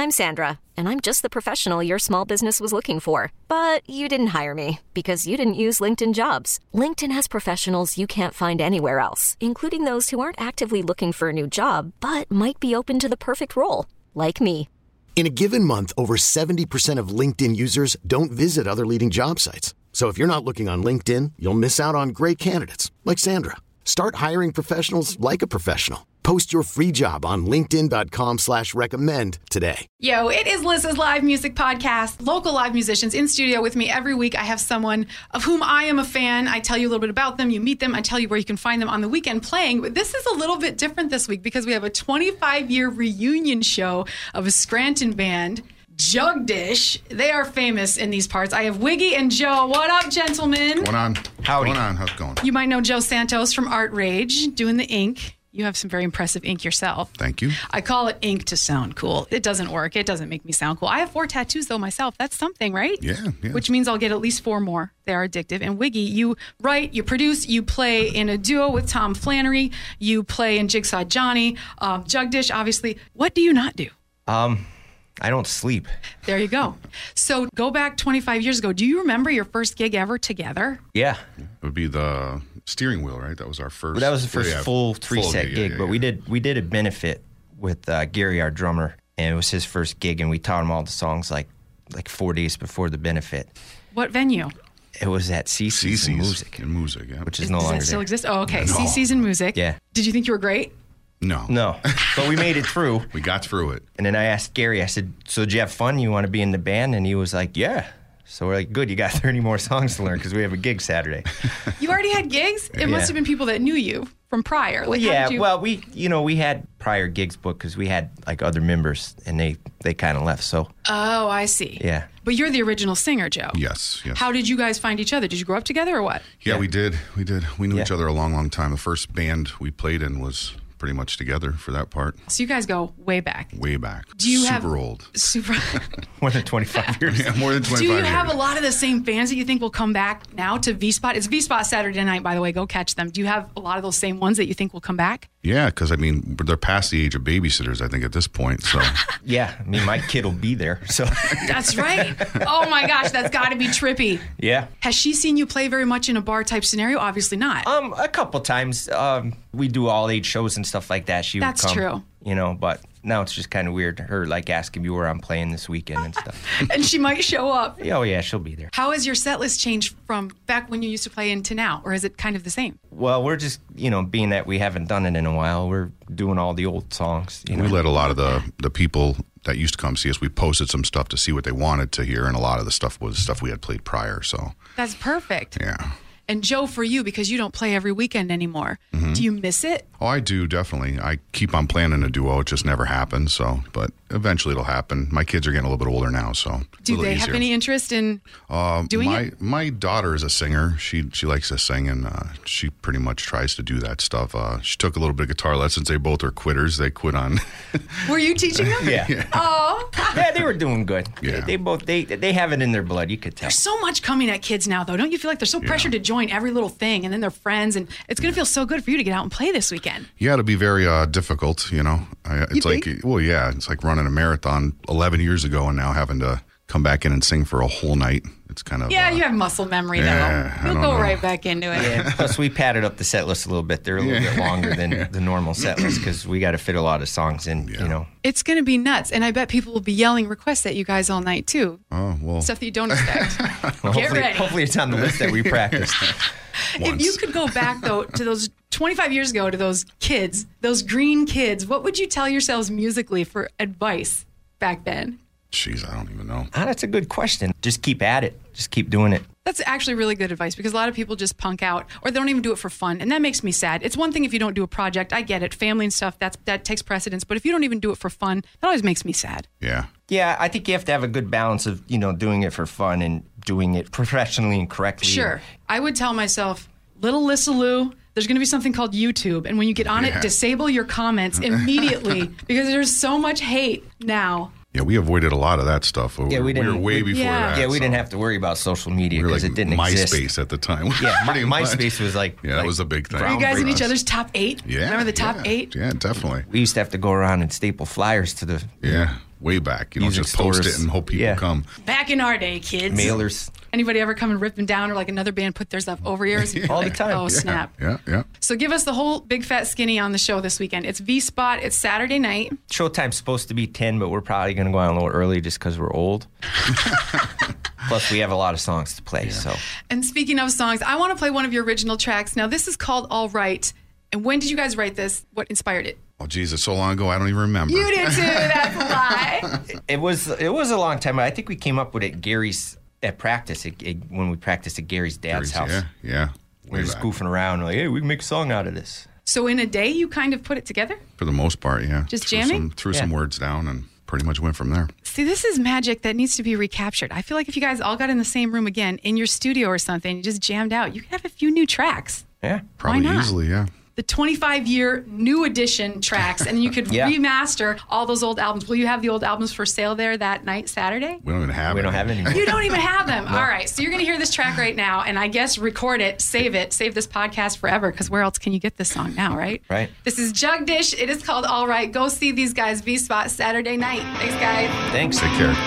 I'm Sandra, and I'm just the professional your small business was looking for. But you didn't hire me because you didn't use LinkedIn Jobs. LinkedIn has professionals you can't find anywhere else, including those who aren't actively looking for a new job, but might be open to the perfect role, like me. In a given month, over 70% of LinkedIn users don't visit other leading job sites. So if you're not looking on LinkedIn, you'll miss out on great candidates like Sandra. Start hiring professionals like a professional. Post your free job on linkedin.com/recommend today. Yo, it is Liz's Live Music Podcast. Local live musicians in studio with me every week. I have someone of whom I am a fan. I tell you a little bit about them. You meet them. I tell you where you can find them on the weekend playing. But this is a little bit different this week because we have a 25-year reunion show of a Scranton band, Jugdish. They are famous in these parts. I have Wiggy and Joe. What up, gentlemen? Going on? Howdy. Going on? How's it going? You might know Joe Santos from Art Rage, doing the ink. You have some very impressive ink yourself. Thank you. I call it ink to sound cool. It doesn't work. It doesn't make me sound cool. I have 4 tattoos, though, myself. That's something, right? Yeah. Which means I'll get at least 4 more. They are addictive. And Wiggy, you write, you produce, you play in a duo with Tom Flannery. You play in Jigsaw Johnny. Jugdish, obviously. What do you not do? I don't sleep. There you go. So go back 25 years ago. Do you remember your first gig ever together? Yeah. It would be the steering wheel, right? That was our first. That was the first full 3-set gig. But we did a benefit with Gary, our drummer, and it was his first gig, and we taught him all the songs like 4 days before the benefit. What venue? It was at CC's in Music. In Music, yeah. Which is no longer Does that still there. exist? Oh, okay. No. CC's in Music. Yeah. Did you think you were great? No. But we made it through. We got through it. And then I asked Gary, I said, so did you have fun? You want to be in the band? And he was like, yeah. So we're like, good, you got 30 more songs to learn because we have a gig Saturday. You already had gigs? It must have been people that knew you from prior. Like, well, we had prior gigs booked because we had like other members and they kind of left. So. Oh, I see. Yeah. But you're the original singer, Joe. Yes. How did you guys find each other? Did you grow up together or what? Yeah, we did. We knew each other a long, long time. The first band we played in was pretty much together for that part. So you guys go way back. Way back. Do you Super old. Super. More than 25 years. Yeah, more than 25 Do you years. have a lot of the same fans that you think will come back now to V-Spot? It's V-Spot Saturday night, by the way. Go catch them. Do you have a lot of those same ones that you think will come back? Yeah, because, they're past the age of babysitters, I think, at this point. So. Yeah, my kid will be there. So. That's right. Oh, my gosh, that's got to be trippy. Yeah. Has she seen you play very much in a bar-type scenario? Obviously not. A couple times. We do all-age shows and stuff like that. She That's would come, true. But now it's just kind of weird. Her, asking me where I'm playing this weekend and stuff. And she might show up. Oh, yeah, she'll be there. How has your set list changed from back when you used to play into now? Or is it kind of the same? Well, we're just, being that we haven't done it in a while, we're doing all the old songs. We let a lot of the people that used to come see us, we posted some stuff to see what they wanted to hear, and a lot of the stuff was stuff we had played prior. So That's perfect. Yeah. And Joe, for you, because you don't play every weekend anymore, do you miss it? Oh, I do, definitely. I keep on playing in a duo. It just never happens. So, but eventually it'll happen. My kids are getting a little bit older now, so do they have any interest in doing it? My daughter is a singer. She likes to sing, and she pretty much tries to do that stuff. She took a little bit of guitar lessons. They both are quitters. They quit on. Were you teaching them? Yeah. Oh. Yeah, they were doing good. Yeah. They have it in their blood. You could tell. There's so much coming at kids now, though. Don't you feel like they're so pressured to join every little thing, and then they're friends, and it's going to feel so good for you to get out and play this weekend. Yeah, it'll be very difficult, It's it's like running a marathon 11 years ago and now having to come back in and sing for a whole night. It's kind of... Yeah, you have muscle memory, though. You'll go right back into it. Yeah, plus we padded up the set list a little bit. They're a little bit longer than the normal set list because we got to fit a lot of songs in, It's going to be nuts, and I bet people will be yelling requests at you guys all night, too. Oh, well... Stuff that you don't expect. Well, Get ready. Hopefully it's on the list that we practiced. If you could go back, though, to those 25 years ago, to those kids, those green kids, what would you tell yourselves musically for advice back then? Jeez, I don't even know. That's a good question. Just keep at it. Just keep doing it. That's actually really good advice because a lot of people just punk out or they don't even do it for fun. And that makes me sad. It's one thing if you don't do a project. I get it. Family and stuff, that takes precedence. But if you don't even do it for fun, that always makes me sad. Yeah. Yeah, I think you have to have a good balance of, doing it for fun and doing it professionally and correctly. Sure. I would tell myself, little Lissa Lou, there's going to be something called YouTube. And when you get on it, disable your comments immediately because there's so much hate now. Yeah, we avoided a lot of that stuff. Yeah, we were way before that. Yeah, we didn't have to worry about social media because it didn't exist. MySpace at the time. Yeah, MySpace was like... Yeah, that was the big thing. Were you guys in each other's top 8? Yeah. Remember the top 8? Yeah, definitely. We used to have to go around and staple flyers to the way back. Music just post stores. it and hope people come. Back in our day, kids. Mailers. Anybody ever come and rip them down, or like another band put their stuff over yours? All the time. Oh, snap. Yeah. So give us the whole Big Fat Skinny on the show this weekend. It's V-Spot. It's Saturday night. Showtime's supposed to be 10, but we're probably going to go on a little early just because we're old. Plus, we have a lot of songs to play. So. And speaking of songs, I want to play one of your original tracks. Now, this is called All Right. And when did you guys write this? What inspired it? Oh, geez, it's so long ago, I don't even remember. You did too. That's a lie. It was a long time. I think we came up with it at practice, when we practiced at Gary's dad's house. Yeah. We were just goofing around, like, hey, we can make a song out of this. So in a day, you kind of put it together? For the most part, yeah. Just jamming? Threw some words down and pretty much went from there. See, this is magic that needs to be recaptured. I feel like if you guys all got in the same room again, in your studio or something, you just jammed out, you could have a few new tracks. Yeah. Probably Why not? easily, yeah. The 25-year new edition tracks, and you could remaster all those old albums. Will you have the old albums for sale there that night, Saturday? We don't even have We don't have any. You don't even have them. No. All right, so you're going to hear this track right now, and I guess record it, save this podcast forever, because where else can you get this song now, right? Right. This is Jugdish. It is called All Right. Go see these guys, V-Spot, Saturday night. Thanks, guys. Thanks. Take care.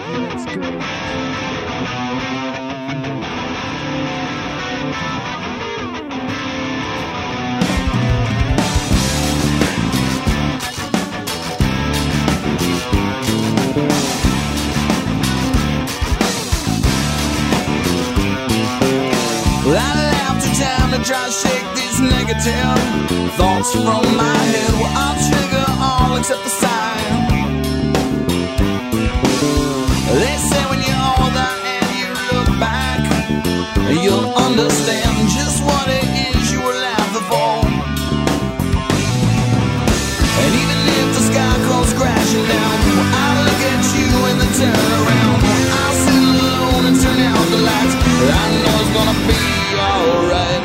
Well, I left the time to try to shake these negative thoughts from my head. Well, I'll trigger all except the sign. They say when you're older and you look back, you'll understand just what it is you were laughing for. And even if the sky comes crashing down, well, I'll look at you and then turn around. Well, I'll sit alone and turn out the lights. I know it's gonna be alright.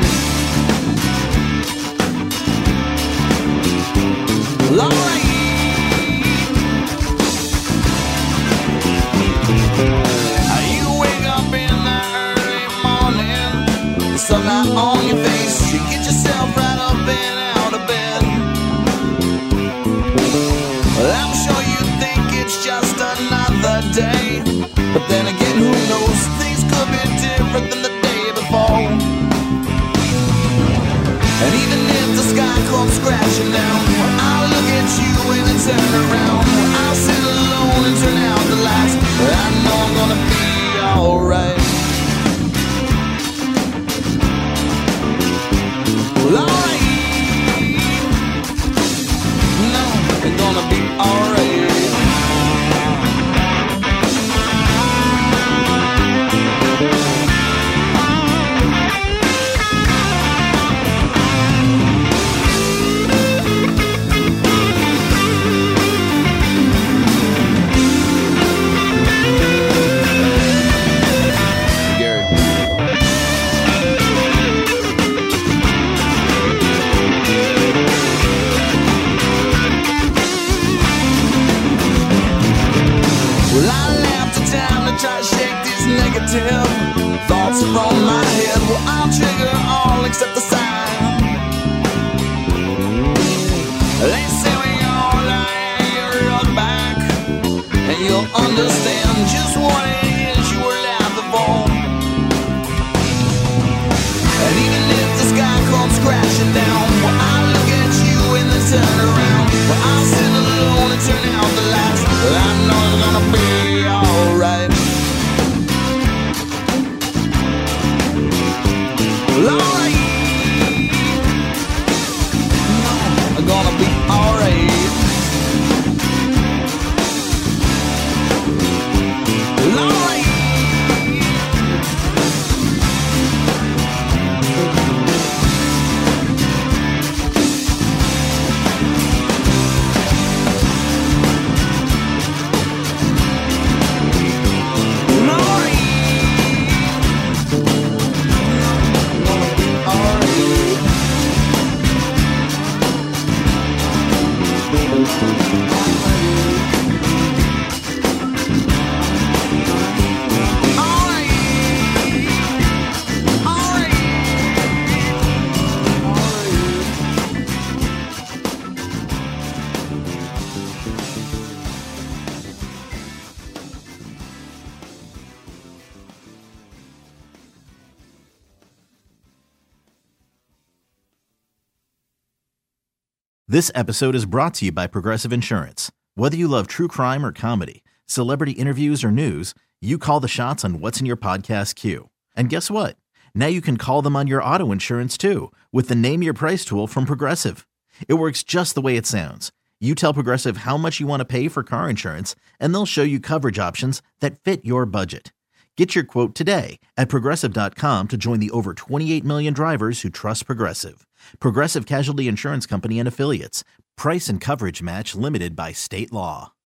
Alright. You wake up in the early morning, sunlight on your face, you get yourself right up and out of bed. Well, I'm sure you think it's just another day, but then again, who knows? Things could be different than the day before. And even if the sky comes crashing down, I'll look at you and then turn around. I'll sit alone and turn out the lights. I know I'm gonna be alright. Well, alright. No, it's gonna be alright. Well, I left the time to try to shake these negative thoughts from my head. Well, I'll trigger all except the sign. They say when you're older and you look back, and you'll understand just what it is you were laughing for. And even if the sky comes crashing down, well, I'll look at you and then turn around. Well, I'll sit alone and turn out the lights. Well, I know it's gonna be alright. Well, alright. No, I'm gonna be alright. Well, alright. This episode is brought to you by Progressive Insurance. Whether you love true crime or comedy, celebrity interviews or news, you call the shots on what's in your podcast queue. And guess what? Now you can call them on your auto insurance too with the Name Your Price tool from Progressive. It works just the way it sounds. You tell Progressive how much you want to pay for car insurance, and they'll show you coverage options that fit your budget. Get your quote today at Progressive.com to join the over 28 million drivers who trust Progressive. Progressive Casualty Insurance Company and Affiliates. Price and coverage match limited by state law.